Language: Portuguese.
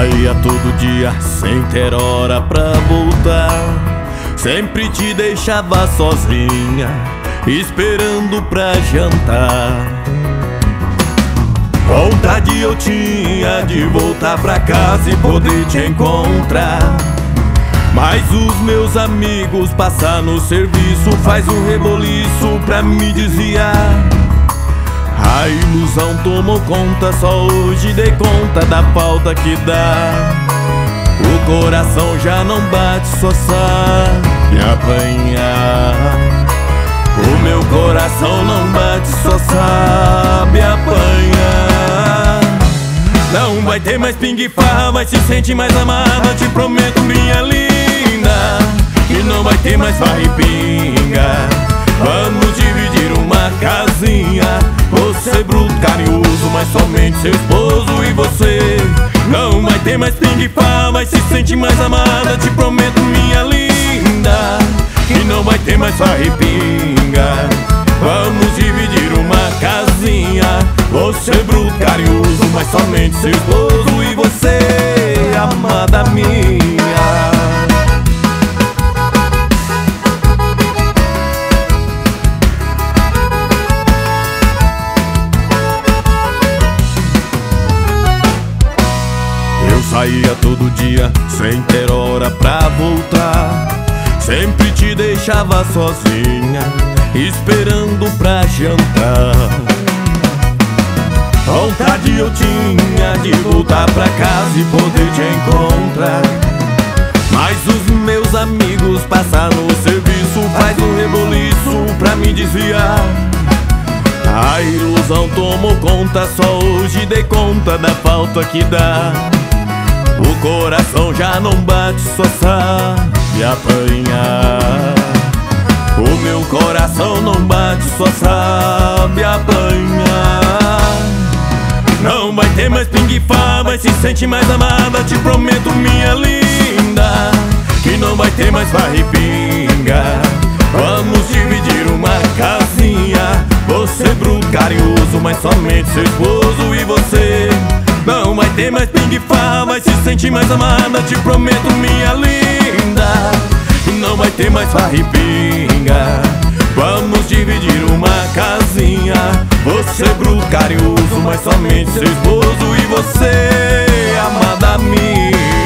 saía todo dia sem ter hora pra voltar. Sempre te deixava sozinha, esperando pra jantar. Vontade eu tinha de voltar pra casa e poder te encontrar, mas os meus amigos passar no serviço faz um reboliço pra me desviar. A ilusão tomou conta, só hoje dei conta da falta que dá. O coração já não bate, só sabe apanhar. O meu coração não bate, só sabe apanhar. Não vai ter mais pingue e farra, mas se sente mais amada, te prometo, minha linda, que não vai ter mais farra e pinga. Vamos dividir uma casinha, você bruto, carinhoso, mas somente seu esposo e você. Não vai ter mais pingue e farra, mas se sente mais amada, te prometo, minha linda, que não vai ter mais farra e pinga. Vamos dividir uma casinha, você bruto, carinhoso, mas somente seu esposo e você, amada minha. Eu saía todo dia sem ter hora pra voltar. Sempre te deixava sozinha, esperando pra jantar. Vontade eu tinha de voltar pra casa e poder te encontrar, mas os meus amigos passar no serviço faz um reboliço pra me desviar. A ilusão tomou conta, só hoje dei conta da falta que dá. O coração já não bate, só sabe apanhar. O meu coração não bate, só sabe apanhar. Não vai ter mais pingue e farra, mas se sente mais amada, te prometo, minha linda, que não vai ter mais farra e pinga. Vamos dividir uma casinha, você bruto, carinhoso, mas somente seu esposo e você. Não vai ter mais pingue e farra, mas se sente mais amada, te prometo, minha linda, que não vai ter mais farra e pinga. Vamos dividir uma casinha, você bruto, carinhoso, mas somente seu esposo e você, amada minha.